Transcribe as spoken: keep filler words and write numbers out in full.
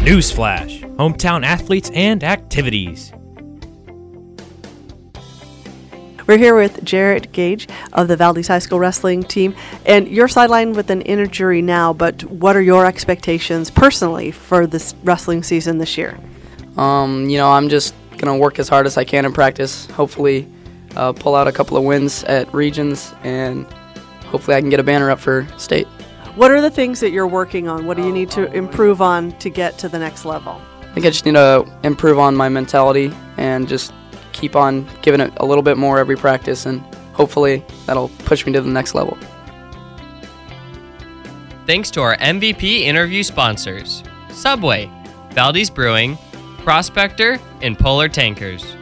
Newsflash: hometown athletes and activities. We're here with Jarrett Gage of the Valdez High School wrestling team, and you're sidelined with an injury now, but what are your expectations personally for this wrestling season this year? Um, you know, I'm just going to work as hard as I can in practice, hopefully uh, pull out a couple of wins at regions, and hopefully I can get a banner up for state. What are the things that you're working on? What do you need to improve on to get to the next level? I think I just need to improve on my mentality and just keep on giving it a little bit more every practice, and hopefully that'll push me to the next level. Thanks to our M V P interview sponsors, Subway, Valdez Brewing, Prospector, and Polar Tankers.